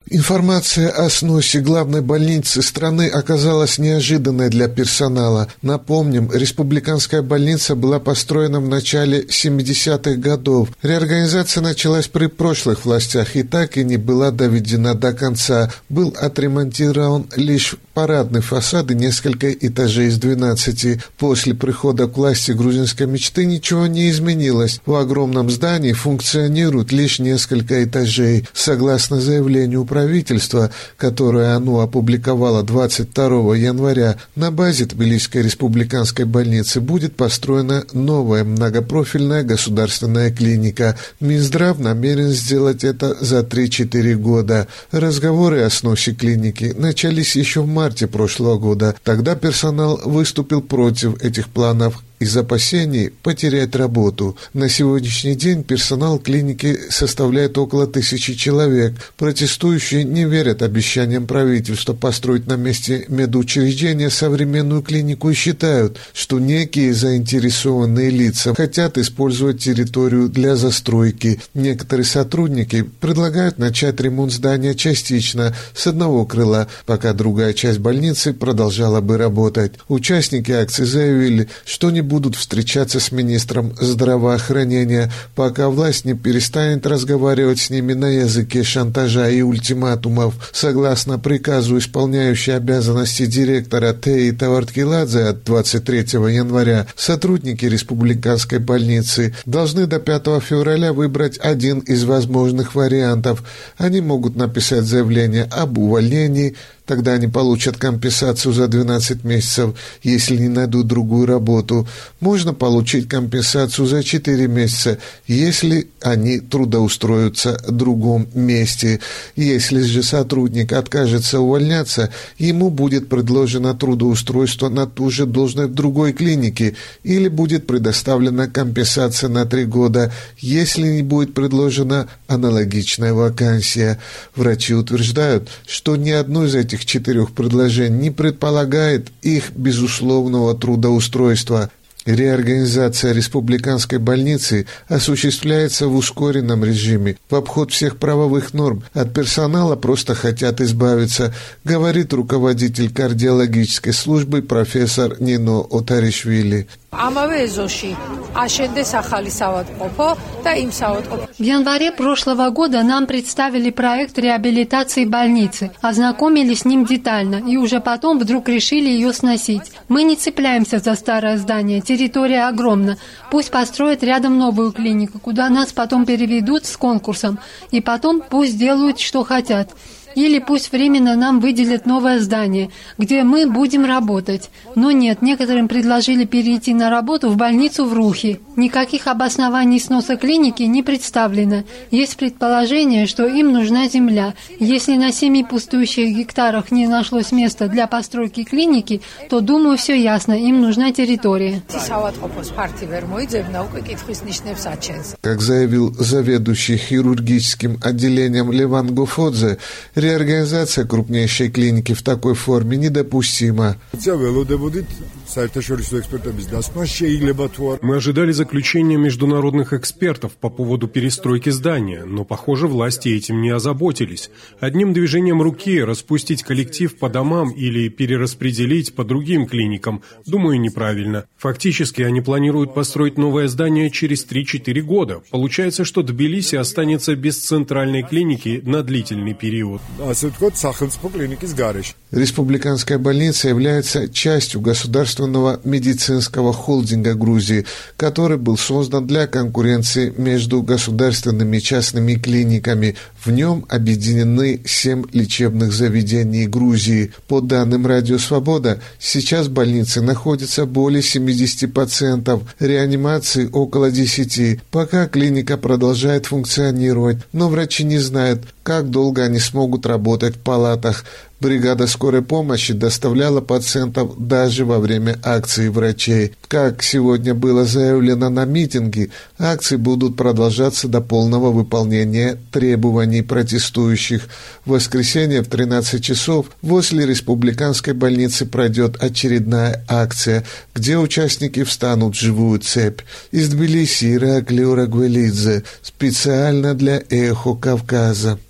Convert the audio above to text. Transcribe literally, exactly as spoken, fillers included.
Информация о сносе главной больницы страны оказалась неожиданной для персонала. Напомним, республиканская больница была построена в начале семидесятых годов. Реорганизация началась при прошлых властях и так и не была доведена до конца. Был отремонтирован лишь парадный фасад и несколько этажей из двенадцати. После прихода к власти грузинской мечты ничего не изменилось. В огромном здании функционируют лишь несколько этажей. Согласно заявлению правительства, правительства, которое оно опубликовало двадцать второго января, на базе Тбилисской республиканской больницы будет построена новая многопрофильная государственная клиника. Минздрав намерен сделать это за три-четыре года. Разговоры о сносе клиники начались еще в марте прошлого года. Тогда персонал выступил против этих планов из опасений потерять работу. На сегодняшний день персонал клиники составляет около тысячи человек. Протестующие не верят обещаниям правительства построить на месте медучреждения современную клинику и считают, что некие заинтересованные лица хотят использовать территорию для застройки. Некоторые сотрудники предлагают начать ремонт здания частично, с одного крыла, пока другая часть больницы продолжала бы работать. Участники акции заявили, что не будут встречаться с министром здравоохранения, пока власть не перестанет разговаривать с ними на языке шантажа и ультиматумов. Согласно приказу, исполняющей обязанности директора Теи Таварткиладзе от двадцать третьего января, сотрудники республиканской больницы должны до пятого февраля выбрать один из возможных вариантов. Они могут написать заявление об увольнении, тогда они получат компенсацию за двенадцать месяцев, если не найдут другую работу. Можно получить компенсацию за четыре месяца, если они трудоустроятся в другом месте. Если же сотрудник откажется увольняться, ему будет предложено трудоустройство на ту же должность в другой клинике или будет предоставлена компенсация на три года, если не будет предложена аналогичная вакансия. Врачи утверждают, что ни одно из этих четырех предложений не предполагает их безусловного трудоустройства. Реорганизация республиканской больницы осуществляется в ускоренном режиме, в обход всех правовых норм. От персонала просто хотят избавиться, говорит руководитель кардиологической службы профессор Нино Отаришвили. В январе прошлого года нам представили проект реабилитации больницы, ознакомились с ним детально и уже потом вдруг решили ее сносить. Мы не цепляемся за старое здание, территория огромна. Пусть построят рядом новую клинику, куда нас потом переведут с конкурсом, и потом пусть делают, что хотят. Или пусть временно нам выделят новое здание, где мы будем работать. Но нет, некоторым предложили перейти на работу в больницу в Рухи. Никаких обоснований сноса клиники не представлено. Есть предположение, что им нужна земля. Если на семи пустующих гектарах не нашлось места для постройки клиники, то, думаю, все ясно, им нужна территория. Как заявил заведующий хирургическим отделением Леван Гофодзе, реорганизация крупнейшей клиники в такой форме недопустима. Мы ожидали заключения международных экспертов по поводу перестройки здания, но, похоже, власти этим не озаботились. Одним движением руки распустить коллектив по домам или перераспределить по другим клиникам, думаю, неправильно. Фактически они планируют построить новое здание через три-четыре года. Получается, что Тбилиси останется без центральной клиники на длительный период. Республиканская больница является частью государственного медицинского холдинга Грузии, который был создан для конкуренции между государственными и частными клиниками. В нем объединены семь лечебных заведений Грузии. По данным Радио Свобода, сейчас в больнице находится более семидесяти пациентов, реанимации около десяти. Пока клиника продолжает функционировать, но врачи не знают, как долго они смогут работать в палатах. Бригада скорой помощи доставляла пациентов даже во время акции врачей. Как сегодня было заявлено на митинге, акции будут продолжаться до полного выполнения требований протестующих. В воскресенье в тринадцать часов возле республиканской больницы пройдет очередная акция, где участники встанут в живую цепь. Из Тбилиси Ираклий Урагвелидзе, специально для «Эхо Кавказа».